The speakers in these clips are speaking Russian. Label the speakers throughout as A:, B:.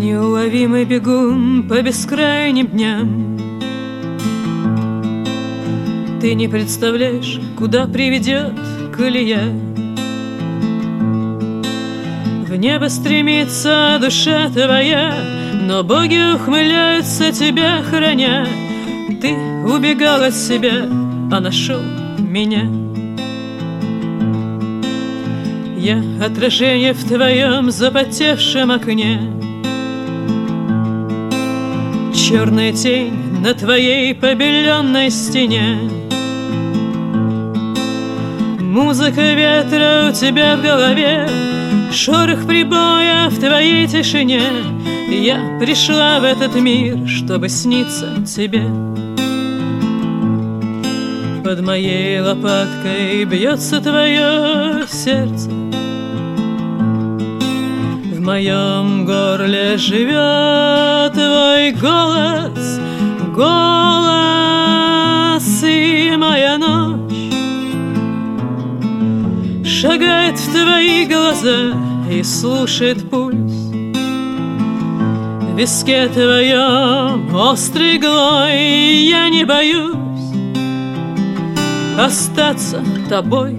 A: Неуловимый бегун по бескрайним дням. Ты не представляешь, куда приведет колея. В небо стремится душа твоя, но боги ухмыляются, тебя храня. Ты убегал от себя, а нашел меня. Я отражение в твоем запотевшем окне, черная тень на твоей побеленной стене. Музыка ветра у тебя в голове, шорох прибоя в твоей тишине. Я пришла в этот мир, чтобы сниться тебе. Под моей лопаткой бьется твое сердце, в моем горле живет твой голос, голос, и моя ночь шагает в твои глаза и слушает пульс. В виске твоем острой иглой я не боюсь остаться тобой.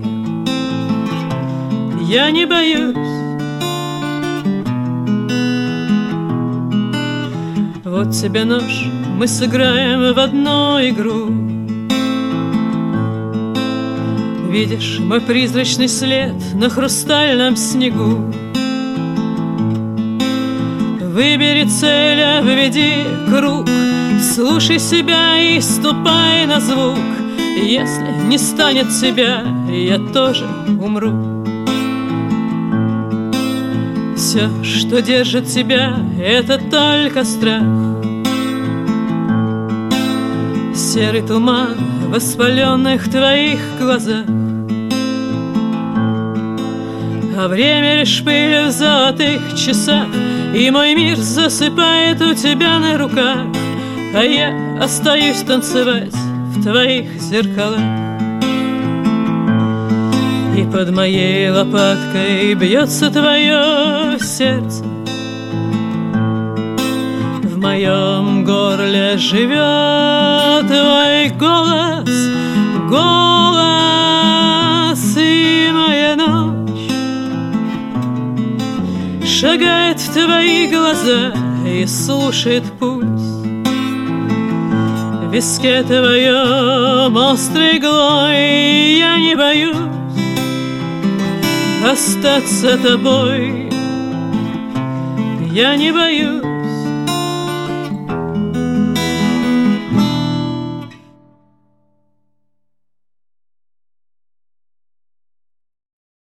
A: Я не боюсь. Вот тебе нож, мы сыграем в одну игру. Видишь мой призрачный след на хрустальном снегу. Выбери цель, обведи круг, слушай себя и ступай на звук. Если не станет тебя, я тоже умру. Все, что держит тебя, это только страх. Серый туман в воспаленных твоих глазах, а время лишь пыль в золотых часах. И мой мир засыпает у тебя на руках, а я остаюсь танцевать в твоих зеркалах. И под моей лопаткой бьется твое сердце, в моем горле живет твой голос, голос, и моя ночь шагает в твои глаза и слушает пульс. В виске твоем острой иглой я не боюсь остаться тобой. Я не боюсь.